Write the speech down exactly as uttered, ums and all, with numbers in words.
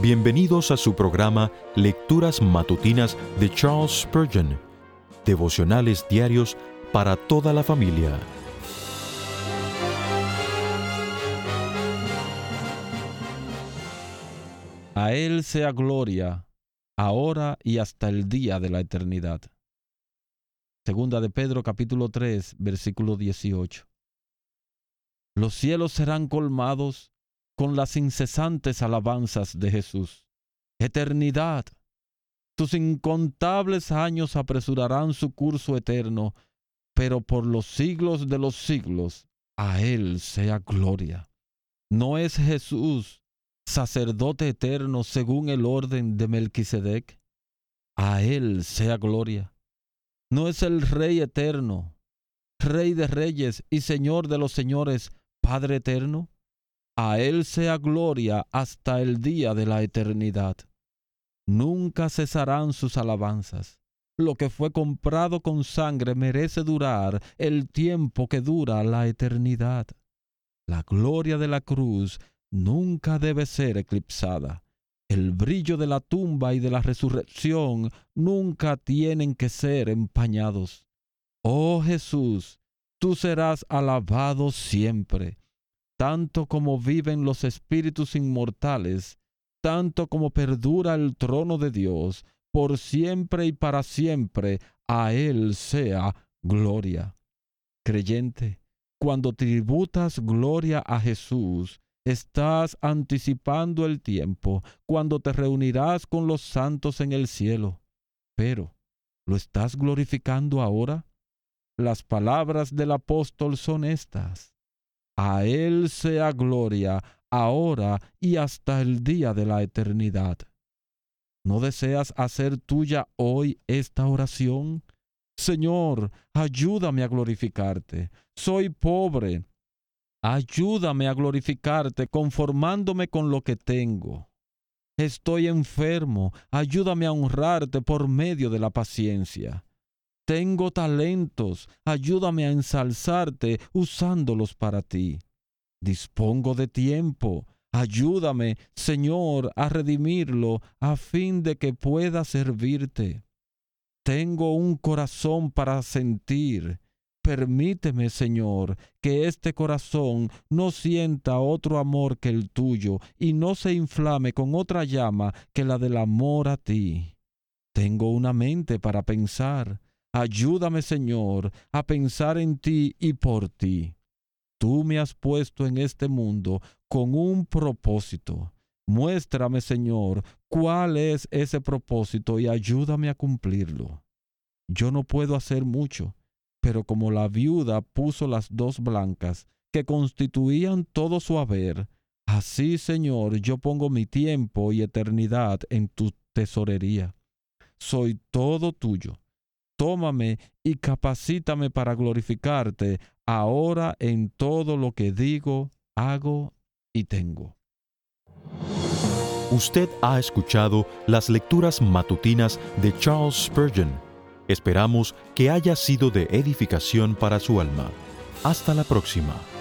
Bienvenidos a su programa Lecturas Matutinas de Charles Spurgeon, devocionales diarios para toda la familia. A Él sea gloria, ahora y hasta el día de la eternidad. Segunda de Pedro, capítulo tres, versículo dieciocho. Los cielos serán colmados con las incesantes alabanzas de Jesús. Eternidad. Tus incontables años apresurarán su curso eterno, pero por los siglos de los siglos, a Él sea gloria. ¿No es Jesús sacerdote eterno según el orden de Melquisedec? A Él sea gloria. ¿No es el Rey eterno, Rey de reyes y Señor de los señores, Padre eterno? A Él sea gloria hasta el día de la eternidad. Nunca cesarán sus alabanzas. Lo que fue comprado con sangre merece durar el tiempo que dura la eternidad. La gloria de la cruz nunca debe ser eclipsada. El brillo de la tumba y de la resurrección nunca tienen que ser empañados. Oh Jesús, tú serás alabado siempre. Tanto como viven los espíritus inmortales, tanto como perdura el trono de Dios, por siempre y para siempre, a Él sea gloria. Creyente, cuando tributas gloria a Jesús, estás anticipando el tiempo, cuando te reunirás con los santos en el cielo. Pero, ¿lo estás glorificando ahora? Las palabras del apóstol son estas: a Él sea gloria, ahora y hasta el día de la eternidad. ¿No deseas hacer tuya hoy esta oración? Señor, ayúdame a glorificarte. Soy pobre. Ayúdame a glorificarte conformándome con lo que tengo. Estoy enfermo. Ayúdame a honrarte por medio de la paciencia. Tengo talentos, ayúdame a ensalzarte usándolos para ti. Dispongo de tiempo, ayúdame, Señor, a redimirlo a fin de que pueda servirte. Tengo un corazón para sentir. Permíteme, Señor, que este corazón no sienta otro amor que el tuyo y no se inflame con otra llama que la del amor a ti. Tengo una mente para pensar. Ayúdame, Señor, a pensar en ti y por ti. Tú me has puesto en este mundo con un propósito. Muéstrame, Señor, cuál es ese propósito y ayúdame a cumplirlo. Yo no puedo hacer mucho, pero como la viuda puso las dos blancas que constituían todo su haber, así, Señor, yo pongo mi tiempo y eternidad en tu tesorería. Soy todo tuyo. Tómame y capacítame para glorificarte ahora en todo lo que digo, hago y tengo. Usted ha escuchado las lecturas matutinas de Charles Spurgeon. Esperamos que haya sido de edificación para su alma. Hasta la próxima.